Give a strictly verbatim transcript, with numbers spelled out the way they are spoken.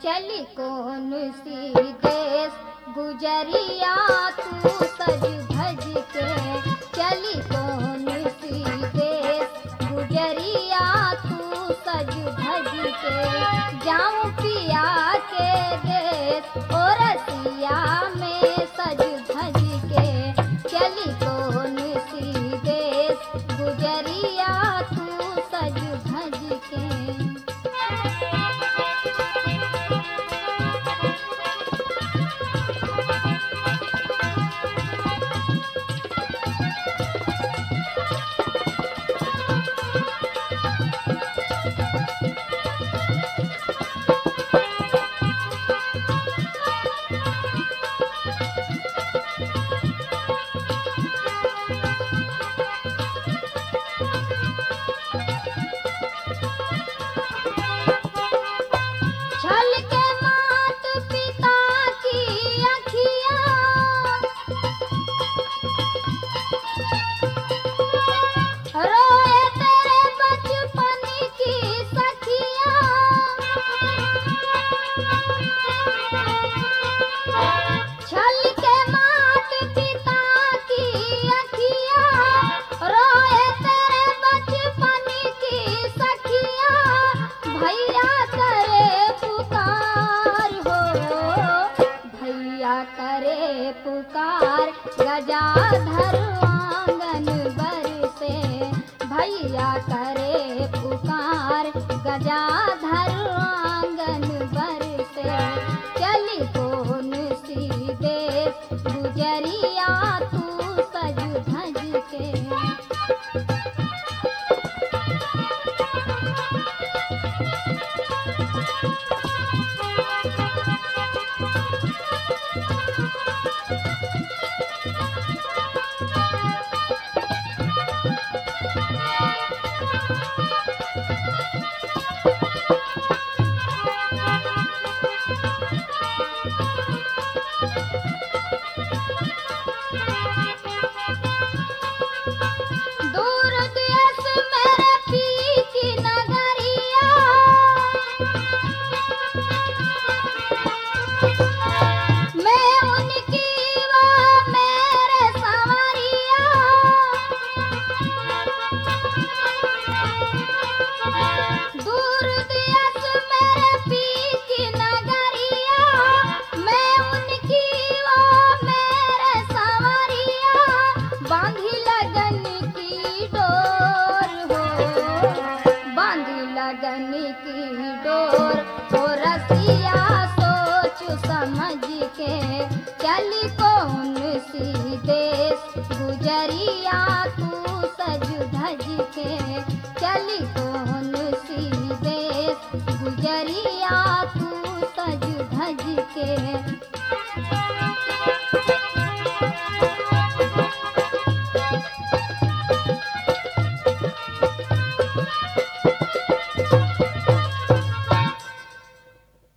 चली कौन सी देश गुजरिया तू सज धज के, चली कौन सी देश गुजरिया तू सज धज के, जाऊं पिया के देश ओ रसिया में सज धज के, चली कौन सी देश गुजरिया तू सज धज के। छल के मात पिता की अखियाँ, रोए तेरे बचपन की सखियाँ, छल के मात पिता की अखियाँ, रोए तेरे बचपन की सखियाँ, भैया करे पुकार हो, भैया करे पुकार, गजाधर आंगन बरसे, भैया करे पुकार, गजाधर आंगन बरसे, चली कौन सी देश गुजरिया तू सज धज के। दूर देश मेरे पी की नगरिया, मैं उनकी वो मेरे संवरिया, दूर देश मेरे पी की नगरिया, मैं उनकी वो मेरे संवरिया, बांधी लगन की डोर हो, बांधी लगन की डोर हो, रसिया सोच समझ के, चली कौन सी देश गुजरिया तू सज धज के, चली कौन सी देश गुजरिया तू सज धज के।